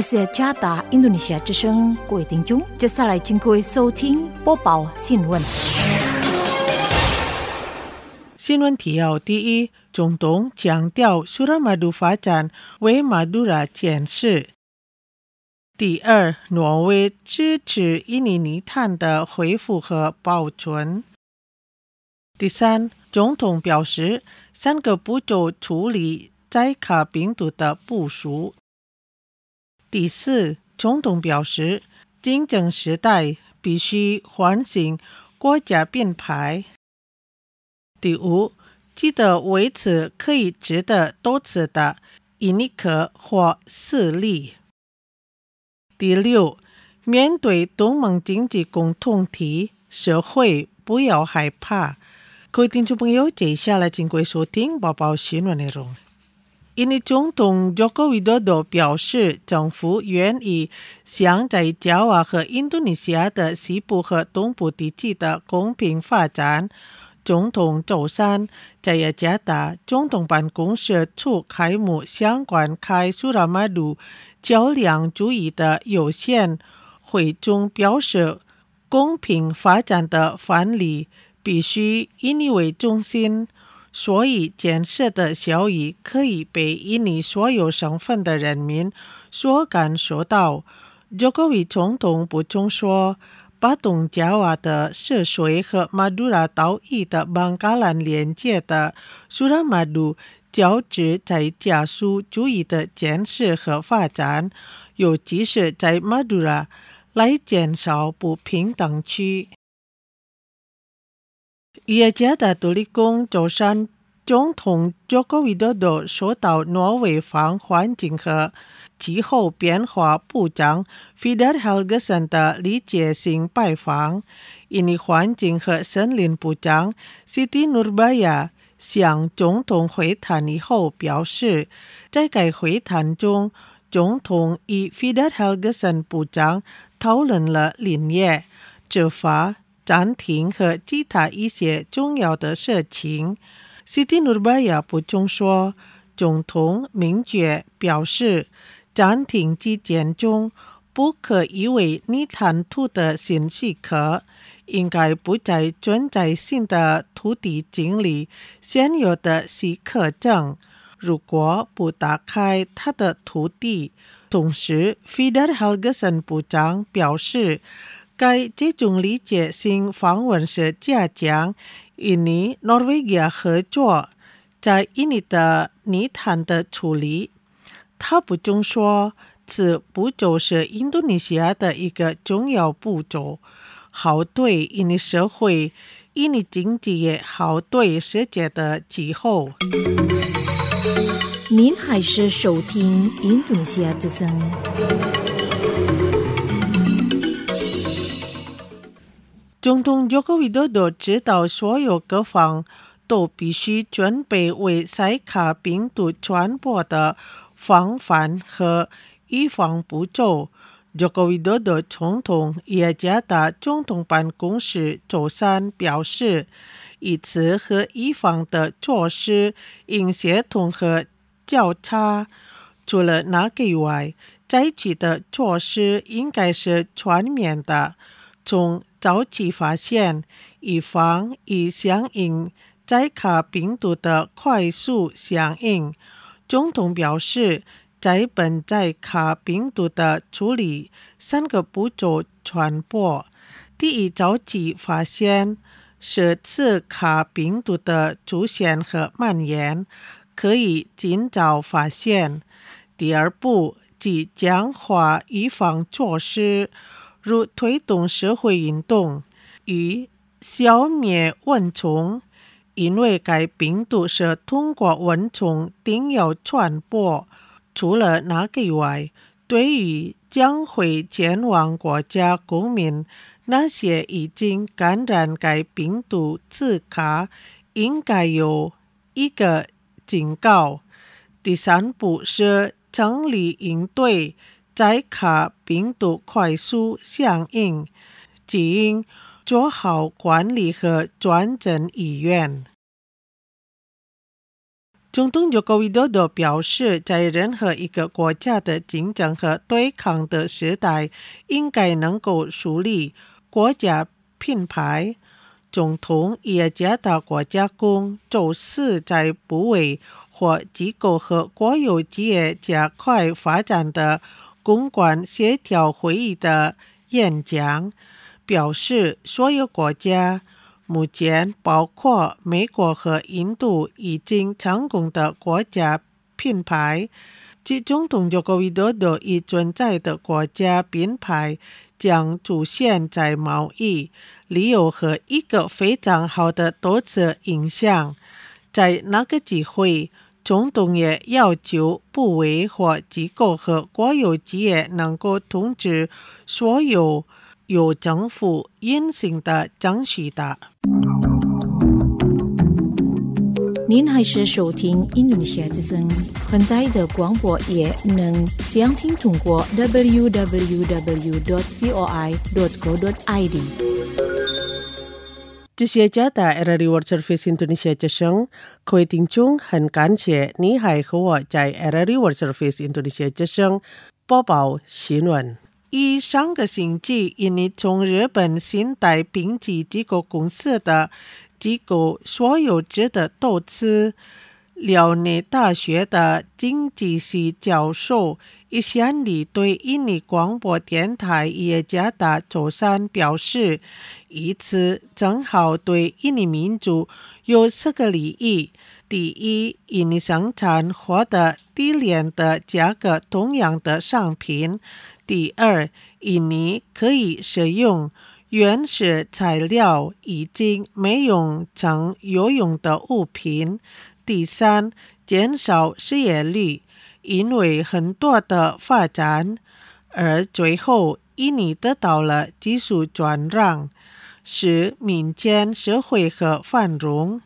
这是加达印度尼西亚之声，各位听众，接下来请各位收听播报新闻。 新闻提要：第一，总统强调苏拉马杜发展为马杜拉建设。第二，挪威支持印尼泥炭的恢复和保存。第三，总统表示3个步骤处理寨卡病毒的部署。第四，总统表示竞争时代必须唤醒国家品牌。第五，记得维持可以值得多次的印尼壳或势力。第六，面对东盟经济共同体，社会不要害怕。各位听众朋友，接下来请各位收听播报新闻内容。印尼总统 Joko Widodo 表示，政府愿意向在加瓦和印度尼西亚的西部和东部地区的公平发展。总统周三在雅加达总统办公室处开幕相关开苏拉马杜较量主义的有限会中表示，公平发展的范例必须以印尼为中心，所以建设的效益可以被印尼所有省份的人民所感受到。Jokowi 总统补充说，把东加瓦的涉水和马杜拉岛屿的邦嘎兰连接的苏拉马杜交织在加速主义的建设和发展，尤其是在马杜拉来减少不平等区。雅加达独立宫周三，总统 Joko Widodo 收到挪威方环境和气候变化部长 Vidar Helgesen 的礼节性拜访。印尼环境和森林部长 Siti Nurbaya 向总统会谈以后表示，在该会谈中，总统与 Vidar Helgesen 部长讨论了林业、执法、暂停和其他一些重要的事情。Siti Nurbaya 补充说，总统明确表示，暂停期间中不可以为泥炭土的新许可，应该不再存在新的土地经理现有的许可证，如果不打开他的土地。同时 Vidar Helgesen 部长表示，该这种理解性访问是加强印尼、挪威亚合作在印尼的泥炭的处理。他补充说，此步骤是印度尼西亚的一个重要步骤，好对印尼社会、印尼经济也好对世界的气候。 您还是收听印度尼西亚之声。 总统 Joko Widodo 知道所有各方都必须准备为寨卡病毒传播的防范和预防步骤。Joko Widodo 总统雅加达总统办公室周三表示，一次和预防的措施应协同和调查。除了那个以外，采取的措施应该是全面的，从早期发现、预防与响应寨卡病毒的快速响应。总统表示，在本寨卡病毒的处理3个步骤传播。第一，早期发现，是次卡病毒的出现和蔓延，可以尽早发现。第二步，即强化预防措施，如推动社会运动与消灭蚊虫，因为该病毒是通过蚊虫叮咬传播。除了那个以外，对于将会前往国家公民，那些已经感染该病毒次卡，应该有一个警告。第三步是成立应对寨卡病毒快速响应，即应做好管理和转诊医院。 总统Joko Widodo 表示，在任何一个国家的竞争和对抗的时代，应该能够树立国家品牌。总统也加大国家公周四在部委或机构和国有企业加快发展的公关协调会议的演讲，表示所有国家目前包括美国和印度已经成功的国家品牌，即总统Joko Widodo已存在的国家品牌将出现在贸易、旅游和一个非常好的投资影响。在那个机会，总统也要求部委或机构和国有企业能够通知所有由政府运行的程序的。 您还是收听印度尼西亚之声，很大的广播也能详听通过 www.voi.co.id。 这些加大 RRI World Service Indonesia 之声，各位听众，很感谢你还和我在 RRI World Service Indonesia 之声播报新闻。上个星期，因为从日本信贷评级机构公司的机构所有制的投资，辽宁大学的经济系教授一向里对印尼广播电台也加大周三表示，一次正好对印尼民族有4个利益。第一，印尼生产获得低廉的价格同样的商品。第二，印尼可以使用原始材料已经没用成有用的物品。第三，减少失业率，因为很多的发展。而最后，印尼得到了技术转让，使民间社会和繁荣。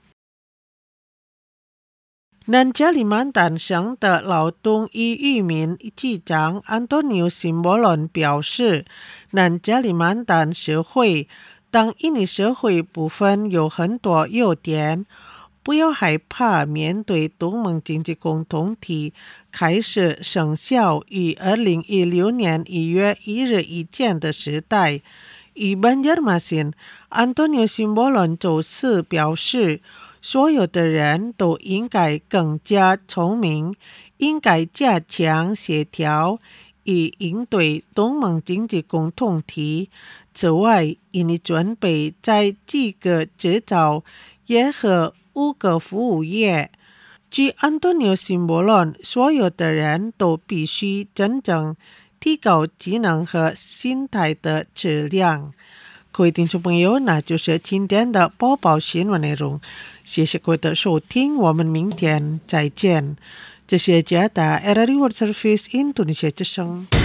南加里曼丹省的劳动与渔民局长安东尼奥·辛波伦表示，南加里曼丹社会当印尼社会部分有很多优点，不要害怕面对东盟经济共同体开始生效于2016年1月1日以前的时代。与Banjarmasin，安东尼奥·辛波伦周四表示，所有的人都应该更加聪明，应该加强协调，以应对东盟经济共同体。此外，印尼准备在几个制造业和5个服务业。据安东尼奥·辛波伦，所有的人都必须真正提高技能和心态的质量。各位听众朋友，那就是今天的播报新闻内容，谢谢各位的收听，我们明天再见。这是加拿大 RRI World Service Indonesia 之声。